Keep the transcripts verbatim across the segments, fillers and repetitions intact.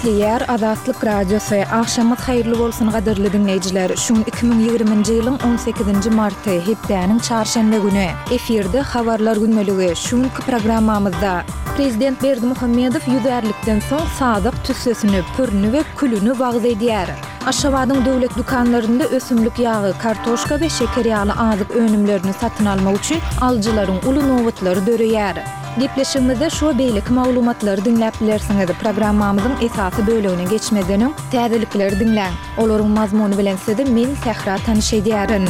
Nähliýär Azatlyk Radiosu. Akşamyz haýyrly bolsun gaderli dinleýijiler. Şuň iki ming ýigrimiji ýylyň on sekizinji marty hepdäniň çarşamba güni efirde habarlar günmeligi. Şuňky programmamyzda Prezident Berdimuhammedow ýüzärlikden soň sadyk tüssesini, pürünü we külünü wagz edýär. Aşgabatyň döwlet dukanlarynda ösümlik ýagy, kartoşka we şeker ýaly azyk önümlerini satyn almak üçin aljylaryň uly nowatlary döreýär. Gepleşigimizde şu beýlik maglumatlary dinläp bilersiňiz. Programmamyzyň esasy bölügine geçmeden täzelikleri dinläň. Olaryň mazmuny bilen sizi men Sehra tanyşydýaryn.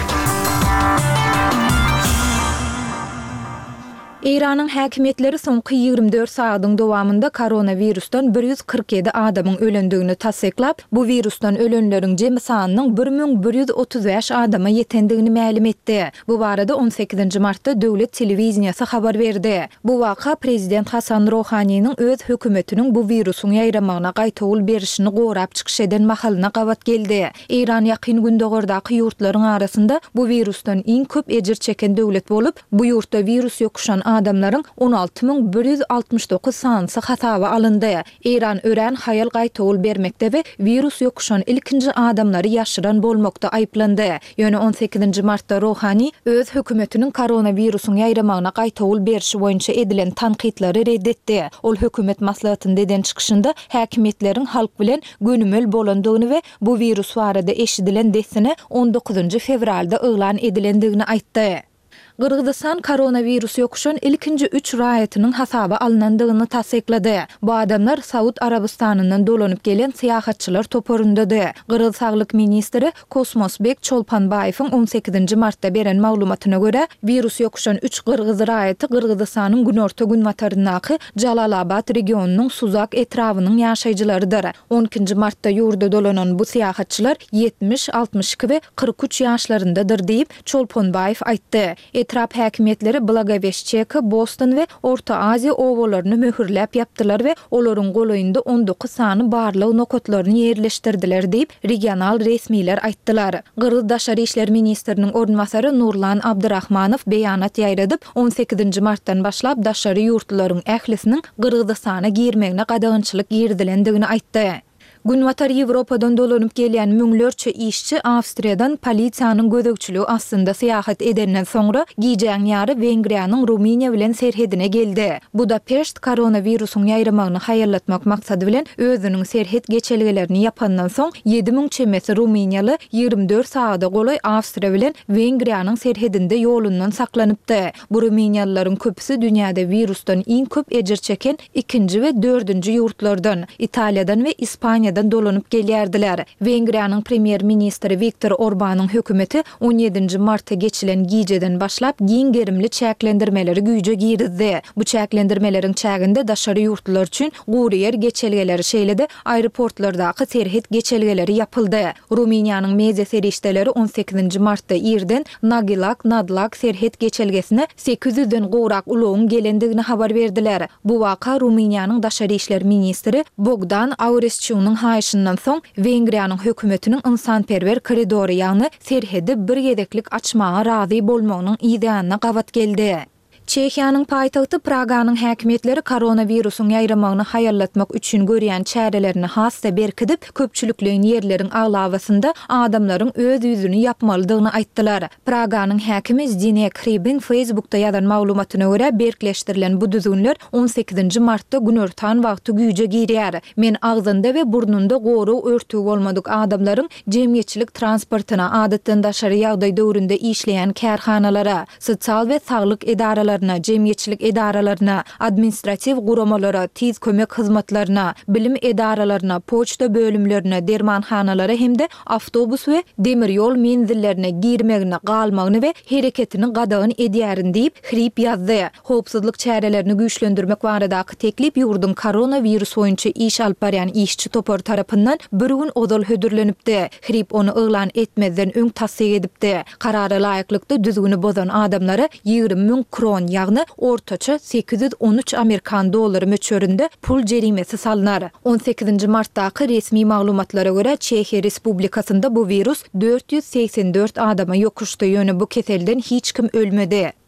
İran'ın häkimetleri soňky ýygrimi dört saatyň dowamında koronavirusdan bir yüz kırk yedi adamyň ölendigini tasdiklap, bu virusdan ölenleriň jemy sanynyň bir ming bir yüz otuz beş adama ýetendigini ma'lum etdi. Bu barada on sekizinji martda döwlet telewizionyasy habar berdi. Bu waka Prezident Hasan Rohanyň öz hökümetiniň bu virusyň ýaýramagyna gaýtawul berişini gorap çykyş eden mahalyna gabat geldi. İran ýakyn gündegordaky ýurtlaryň arasynda bu virusdan iň köp ejir çeken döwlet bolup, bu ýurtda virus ýokuşan adamlaryň on alty ming bir yüz altmış dokuz sanyny hasaba alyndy. İran ören haýal gaýtawul bermekde we virus ýokuşan ilkinji adamlary ýaşyran bolmakda aýplandy. Ýöne on sekizinji martda Rohany öz hökümetiniň koronavirusyň ýaýramagyna gaýtawul berişi boýunça edilen tanqidlary reddetdi. Ol hökümet maslahatynda eden çykyşynda häkimetleriň halk bilen gönümel bolandygyny we bu virus barada eşidilen desini on dokuzunji fevralda elan edilendigini aýtdy. Gırgızistan koronavirus ýokuşan ilkinji üç raýatynyň hasaba alınandygyny tasdiklady. Bu adamlar Saud Arabistanynyň dolanyp gelen syýahatçylar toporundady. Gırgız saglyk ministri Kosmosbek Çolpanbaýewiň on sekizinji martda beren maglumatyna görä, virus ýokuşan üç Gırgız raýaty Gırgızistanyň günorta günwataryndaky Jalalabad regionunyň Suzak etrawynyň ýaşaýjylarydyr. on ikinji martda ýurda dolanan bu syýahatçylar yetmiş, altmış iki we kırk üç ýaşlaryndadyr diýip Çolpanbaýew aýtdy. Etrap häkimetleri Blagoveshchek, Boston we Orta Aziýa owalaryny möhürläp yapdylar we olaryň golaýynda on dokuz sany barlyg nokotlaryny ýerleşdirdiler diýip regional resmiler aýtdylar. Gırgız Daşary işler ministriniň ornwasary Nurlan Abdurrahmanow beýanat ýaýradyp, on sekizinji martdan başlap daşary ýurtlaryň ählisiniň Gırgızstana girmegine gadagynçylyk girdilendigini aýtdy. Günwatar Ýewropadan dolanyp gelýän müňlerçe işçi Awstriýadan polisiýanyň gözegçiligi astynda syýahat edenden soňra giýjäň ýary Wengriýanyň Ruminiýa bilen serhedine geldi. Budapest koronavirusyň ýaýramagyny haýarlatmak maksady bilen özüniň serhed geçelgelerini yapandan soň ýedi ming çemesi Ruminiýaly ýygrimi dört saata golay Awstriýa bilen Wengriýanyň serhedinde ýolundan saklanypdy. Bu Ruminiýalylaryň köpüsi dünýäde virusdan iň köp ejir çeken ikinji we dördünji ýurtlardan, Italiýadan we Ispaniýa dolanyp gelýärdiler. Wengriýanyň premier ministri Viktor Orbanyň hökümeti on ýedinji martda geçilen giýjeden başlap giň gerimli çäklendirmeleri güýje girdi. Bu çäklendirmeleriň çäginde daşary ýurtlar üçin gurýer geçelgeleri şeýlede aeroportlardaky serhet geçelgeleri yapyldy. Ruminiýanyň media serişdeleri on sekizinji martda ýerden Nagilak, Nadlak serhet geçelgesine sekiz yüzden gorak ulogyň gelendigini habar berdiler. Bu waka Ruminiýanyň daşary işler ministri Bogdan Auresçunyň haýyşyndan soň Wengriýanyň hökümetiniň ynsanperwer koridory ýagny serhedi bir gedeklik açmaga razy bolmagynyň ýa-da gabat geldi. Çehiýanyň paýtagty Praganyň häkimetleri koronavirusyň ýaýramagyny haýarlatmak üçin görýän çärelerini hassa berkidip, köpçülikliň ýerleriň aglawasynda adamlaryň öz ýüzüni ýapmalydygyny aýtdylar. Praganyň häkimi Zdeněk Hrybin Facebookda ýazan maglumatyna görä, berkleşdirilen bu düzünler on sekizinji martda günortan wagty güýje girýär. Men agzynda we burnunda goru örtügi bolmadyk adamlaryň jemgyýetçilik transportyna adatdan daşary ýagdaý döwründe işleýän kärhanalara, sosial we saglyk edaralaryna, jemgyýetçilik edaralarına, administrativ guramalara, tiz kömek hyzmatlaryna, bilim edaralaryna, poçta bölümlerine, dermanhanalara hemde avtobus we demir ýol menzillerine girmegine, galmagyny we hereketini gadagyny edýärin diýip Hrip ýazdy. Howpsuzlyk çärelerini güýçlendirmek baradaky teklip ýurdun koronavirus boýunça iş alyp barýan işçi topar tarapyndan bir gün odal hödürlenipdi. Hrip onu elan etmezden öň tassyk edipdi. Karara laýyklykda düzgüni bozan adamlara ýygrimi ming kron ýagny ortaça sekiz yüz on üç Amerikan dollary möçöründe pul jerimesi salynar. on sekizinji martdaky resmi maglumatlara görä Çehiýa Respublikasynda bu virus dört yüz seksen dört adama ýokuşdy. Ýöne bu keselden hiç kim ölmedi.